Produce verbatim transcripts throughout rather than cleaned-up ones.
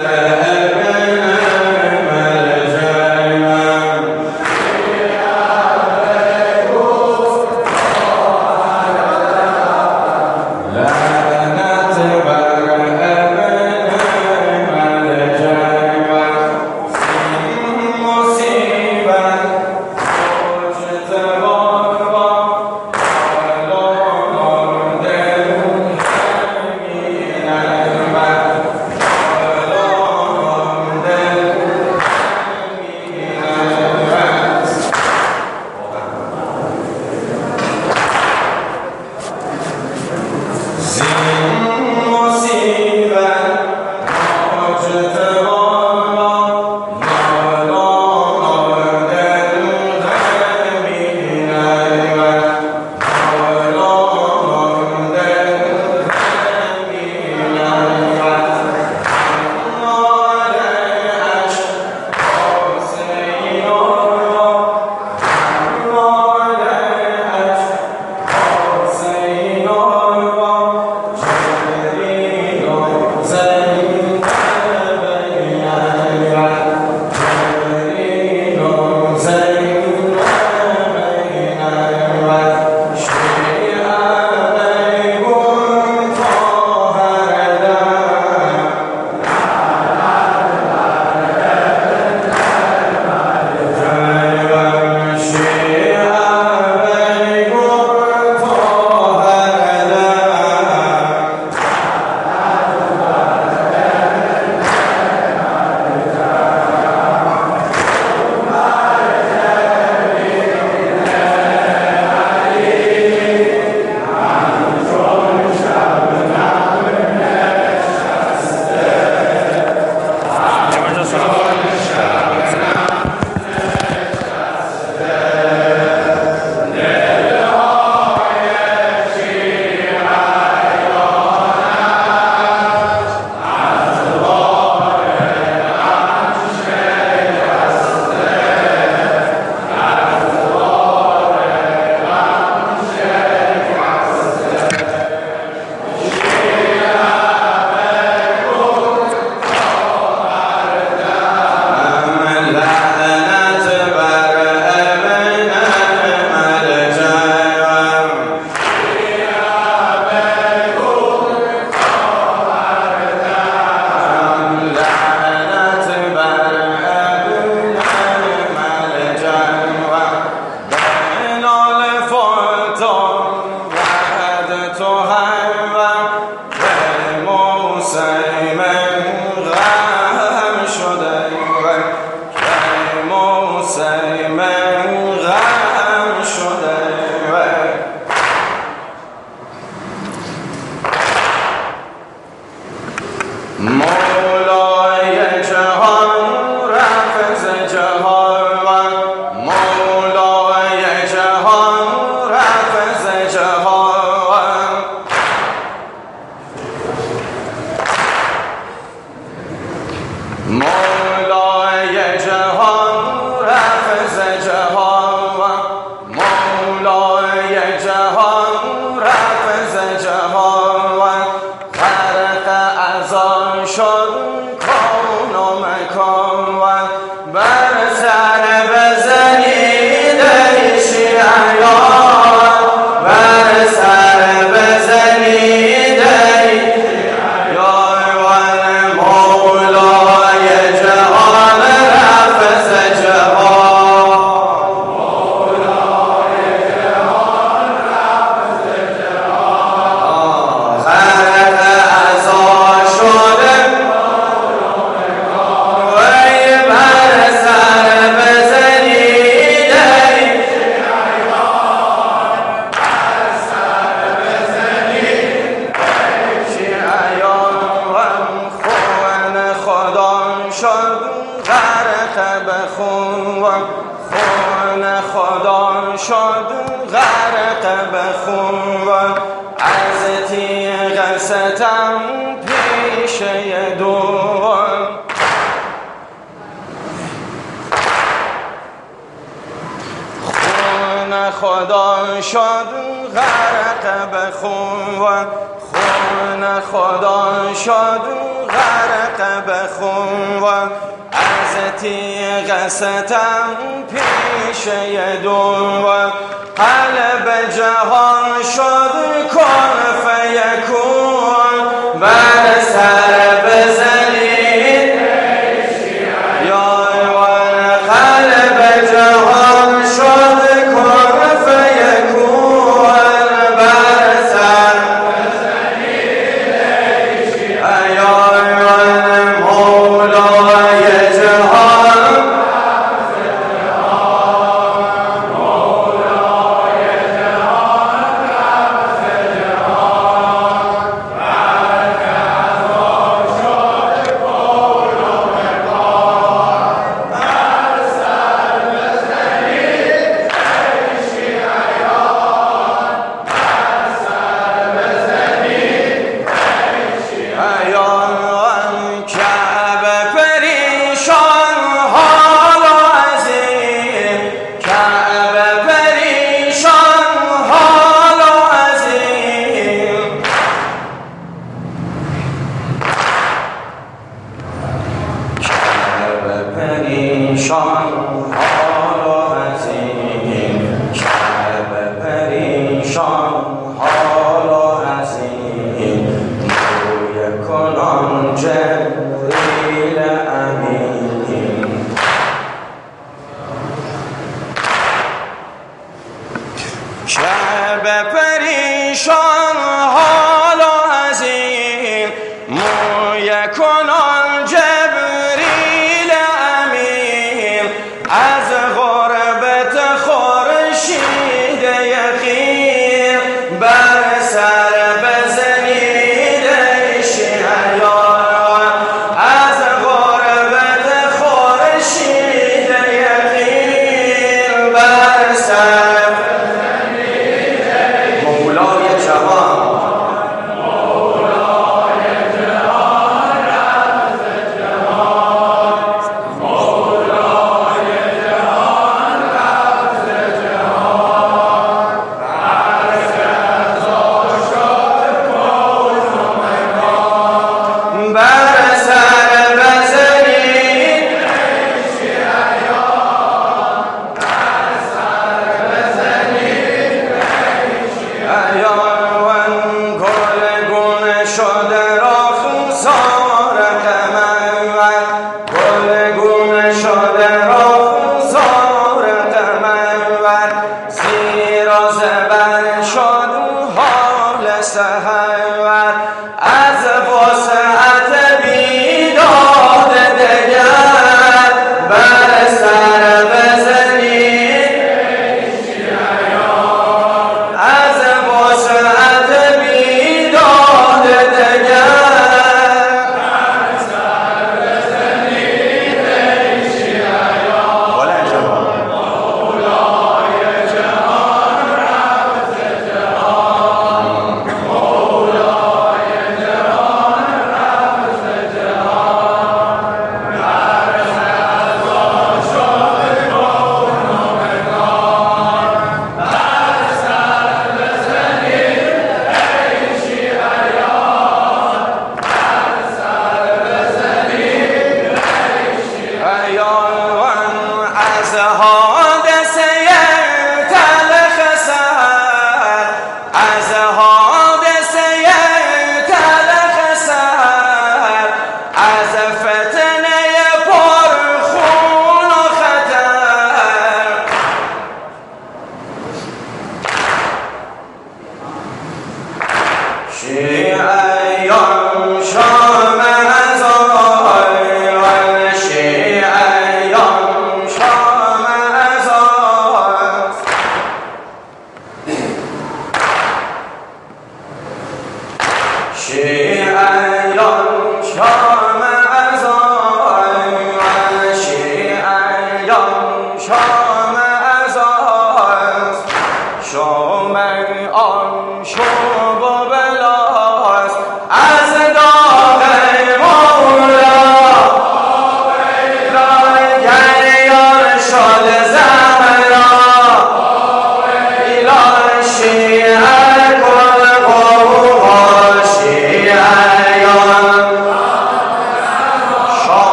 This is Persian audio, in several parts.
مولای جهان رفض جهان مولای جهان رفض جهان مولای جهان رفض جهان مولای جهان رفض جهان غرق از آن شد کون و مکان بر سر بزنید ای شیعیان بر سر بزنید ای شیعیان مولای جهان رفض جهان مولای جهان رفض جهان غرق از آن شد وی بر سر بزنید ای شیعیان بر سر بزنید ای شیعیان خون خدا شد غرق به خون خون خدا شد غرق به خون از تیغ ستم پیشه دون خون خدا شد غرق به خون خون خدا شد غرق بخون و از تیغ ستم پیشه دون و قلب جهان شد کن فیکون بر سر بزنید یا ایوان قلب جهان شد کن فیکون بر سر بزنید یا ایوان مولای جهان پریشان حال و عظیم شب پریشان حال و عظیم روی کنان جبریل امین شب پریشان حال و عظیم موی کنان جبریل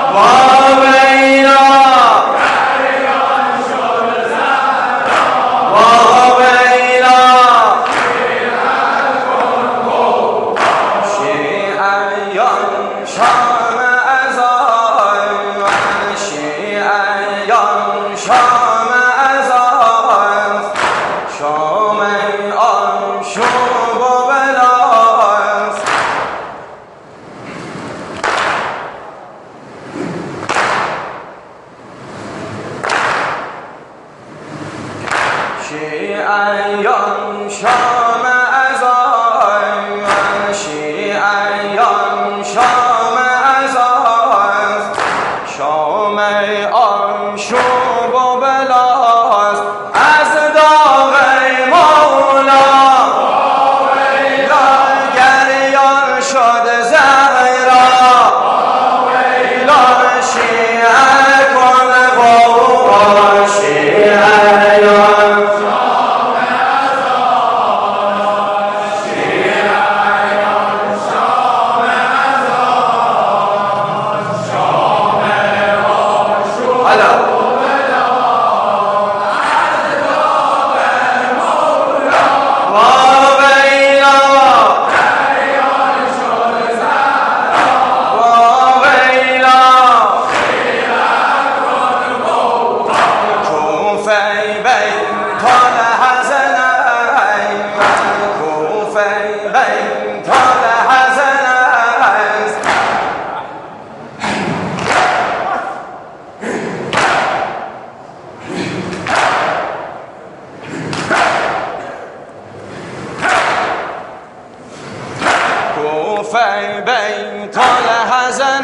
کوفه بیت الحزن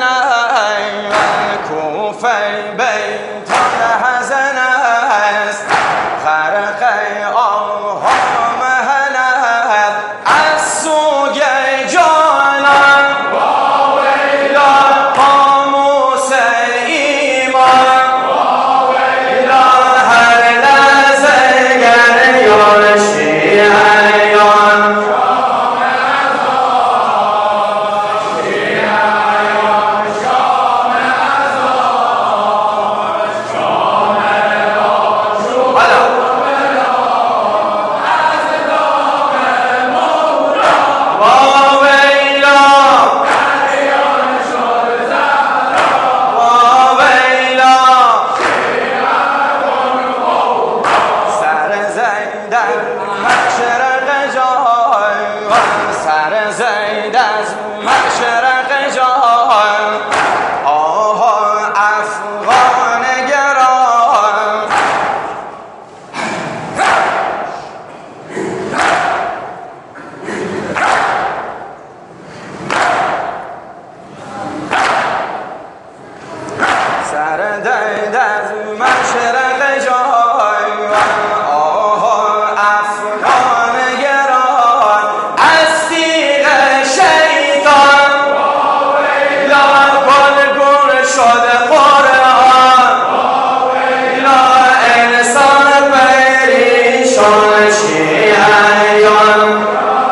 کوفه بیت الحزن است غرق آها مهلت از سوی جانان با ویلا قاموس ایمان با ویلا هر لحظه گریان شیعیان سر زید از مشرق جهان آها افغان گران سر زید از مشرق جهان آها افغان گران از تیغ شیطان لا گل گل شده قرآن لا انسان پریشان شیعیان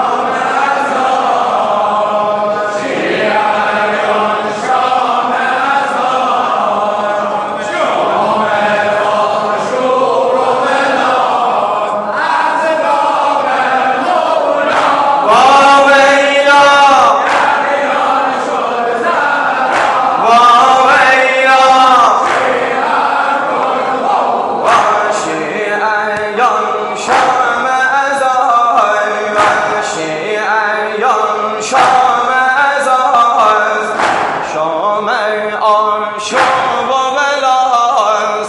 شام ازاز شام آن شام و بلاز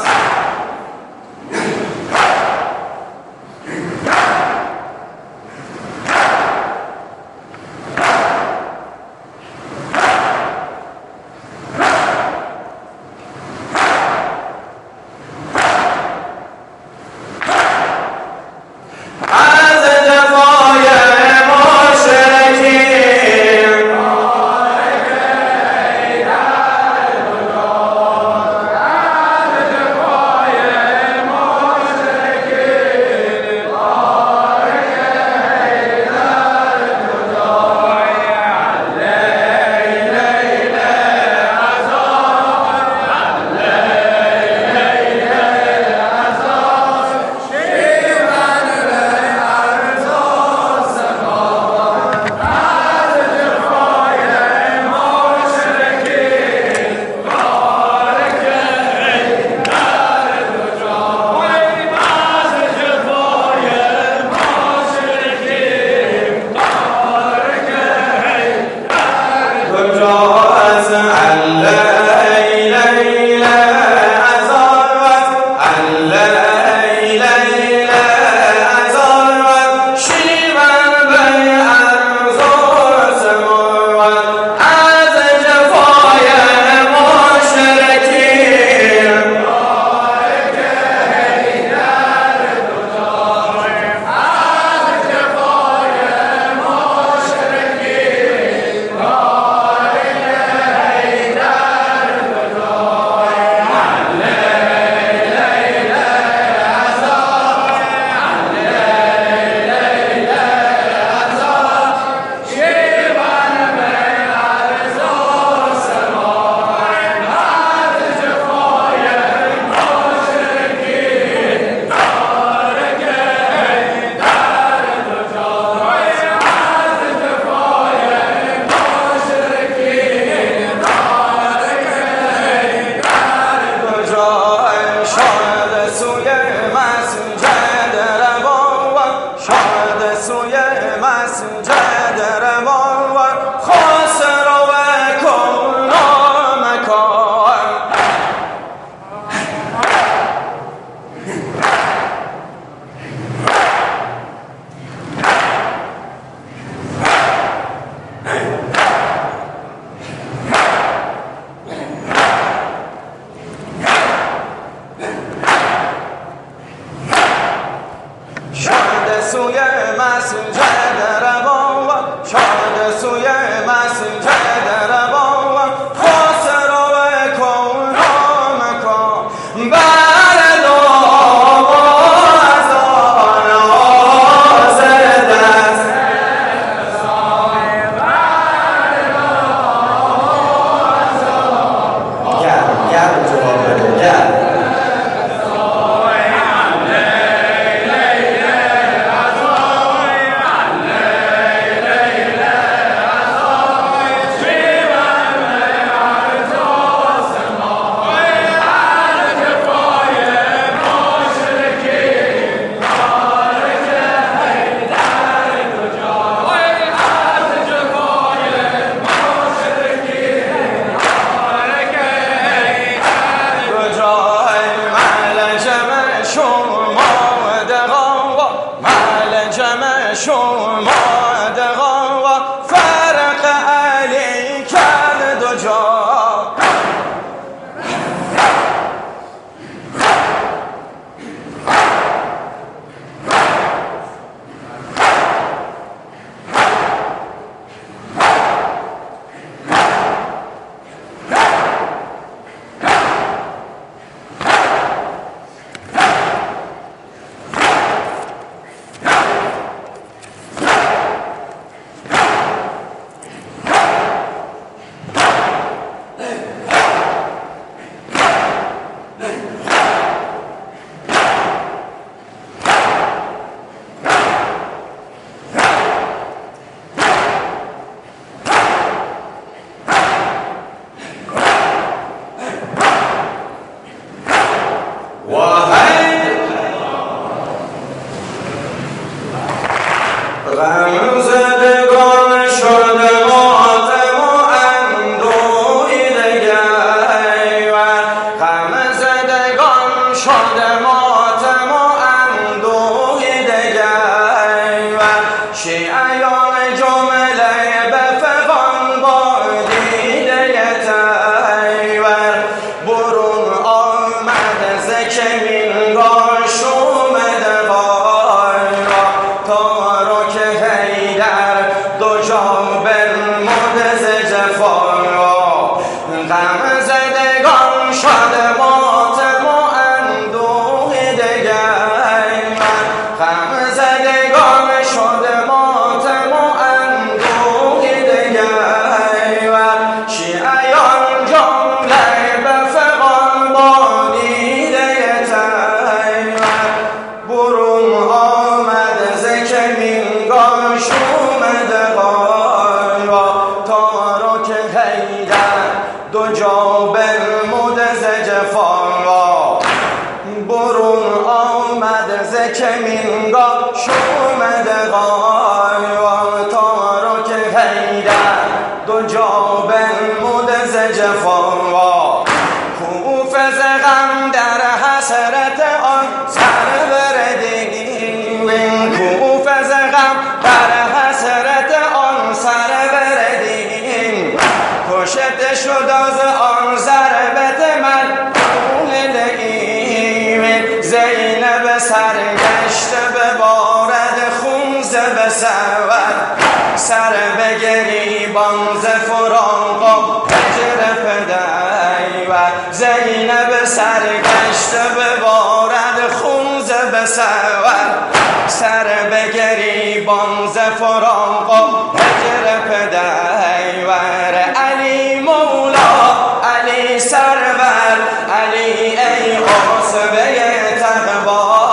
شد ماتم و اندوه دگر غم زدگان شد ماتم و اندوه دگر شیعیان جمله به فغان با دیده تیر برون آمد ز کمینگاه شومد غایوا تارک حیدر دو جا بنمود ز جفا برون آمد ز کمینگاه شومد غایوا تارک حیدر دو جا بنمود ز جفا کوفه ز غم در حسرت آن سر بردیم کوفه ز غم در حسرت آن سر بردیم کشته شد از آن ضربت ملعون لئیم زینب سرگشته ببارد خون ز بسود سر به گریبان ز فراق و هجر پدر و زینب سرگشته ببارد خون ز بسود سر به گریبان ز فراق و هجر پدر علی مولا علی سرور علی ای عاصبه تقوا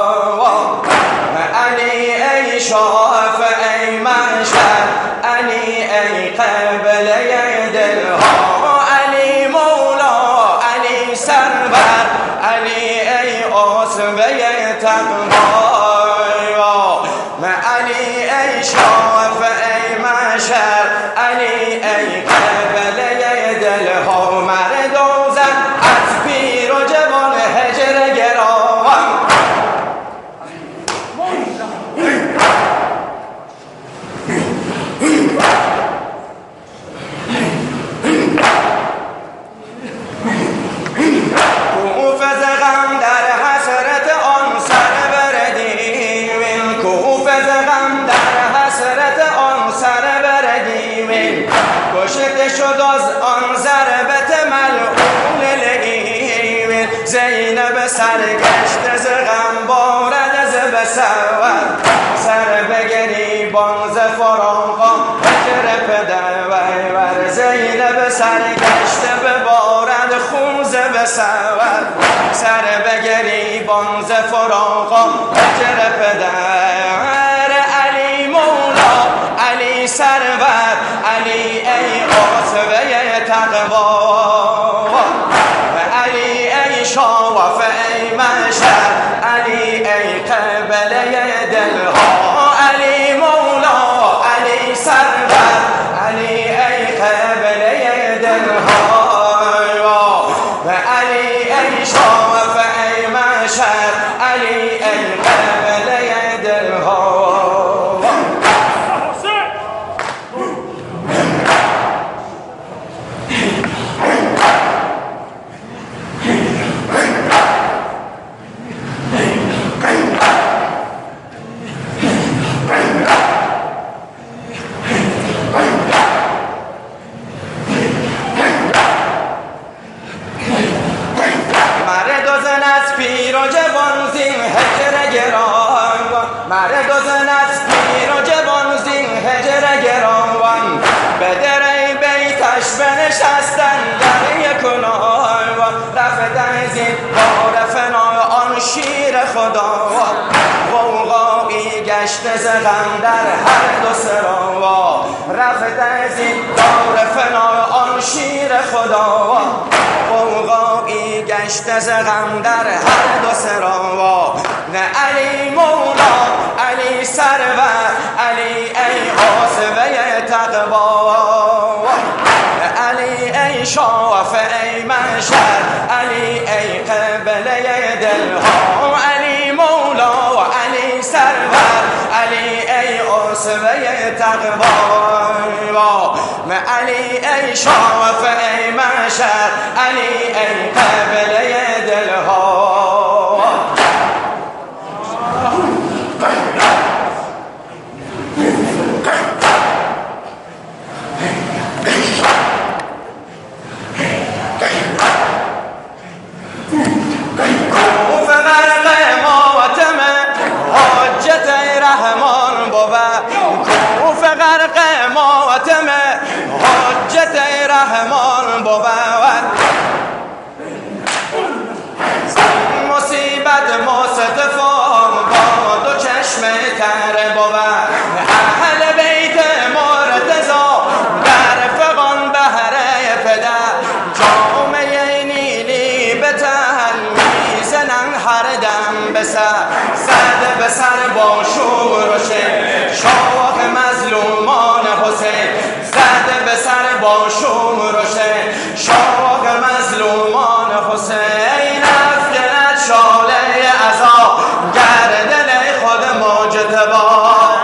علی ای شافع ای محشر علی ای قبله دلها علی مولا علی سرور علی ای عاصبه تقوا علی ای شافع ای محشر علی ای قبله دلها مرد و زن از پیر و جوان هجر گراوان کوفه ز غم در حسرت آن سر بردیم کوفه ز غم در حسرت آن سر بردیم کشته شد از آن ضربت ملعون لئیم زینب سرگشته ز غم بارد ز بسود سر به گریبان ز فراق هجر پدر ور زینب سرگشته ببارد خون ز بسود سر به گریبان ز فراق هجر پدر علی مولا علی سرور علی ای عاصبه تقوا علی ای شافع ای محشر علی ای قبله دلها علی مولا علی سرور علی ای قبله دلها علی ای شافع ای محشر علی ای قبله دلها پیر و جوان زین هجر گراوان مرد و زن از پیر و جوان زین هجر گراوان به در بیتش بنشستن در یک نایوان رفتن زین بار فنا آن شیر خداوان غوغایی گشت ز غم در هر دو سراوا رفتن زین بار فنا آن شیر خداوان غوغایی گشت ز غم در هر دو سراوا نه علی مولا علی سرور علی ای عاصبه تقوا علی ای شافع ای محشر علی ای قبله دلها علی مولا علی سرور علی ای عاصبه تقوا علی ای شافع ای محشر علی ای قبله دلها پسر زده به سر با شور و شن شاخ مظلومان حسین زده به سر با شور و شن شاخ مظلومان حسین افکند شاله عزا گردن خود مجتبی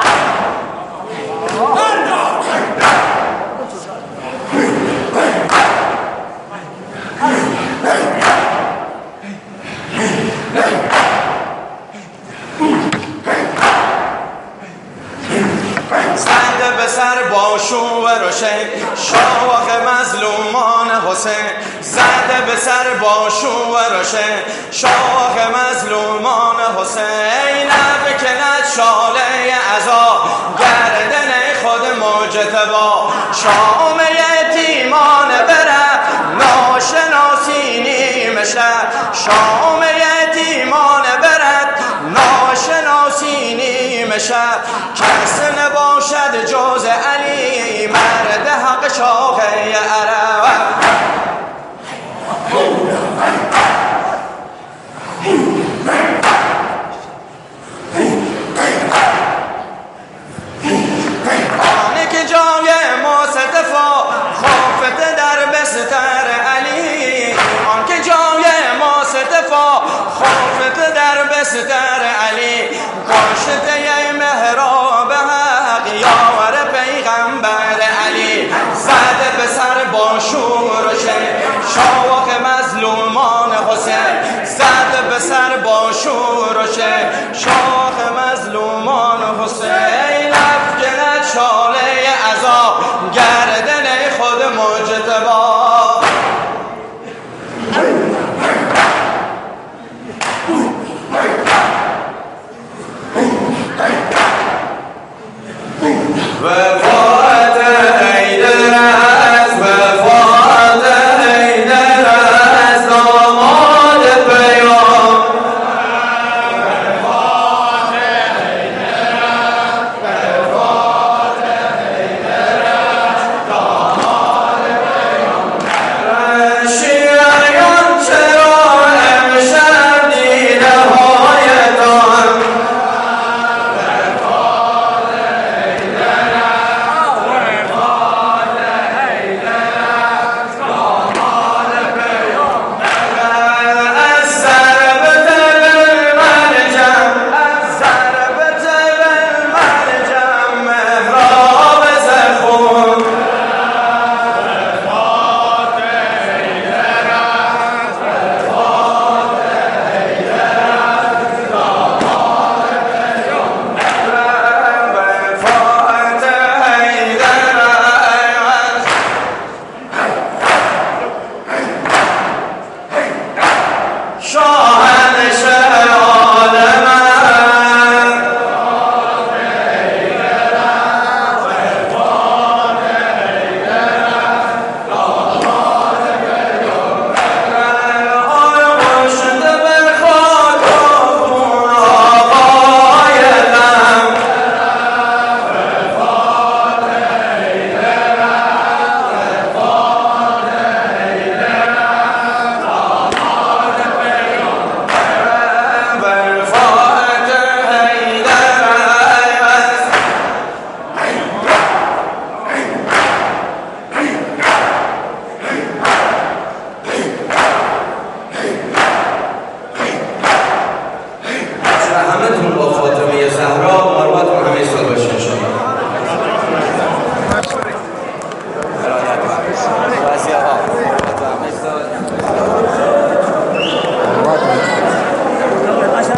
زده به سر با شور و شن شاخ مظلومان حسین زده به سر با شور و شن شاخ مظلومان حسین افکند شاله عزا گردن خود مجتبی شام یتیمان برد ناشناسی نیم شب شام یتیمان برد ناشناسی نیم شب کس نباشد جز علی مرد حق شاخه عرب آنه که جای مصطفی خافت در بستر علی آن که جای مصطفی خافت در بستر علی کاشته محراب حق یار پیغمبر علی زده به سر با شور و شن شاخ مظلومان حسین زده به سر با شور و شن شاخ مظلومان حسین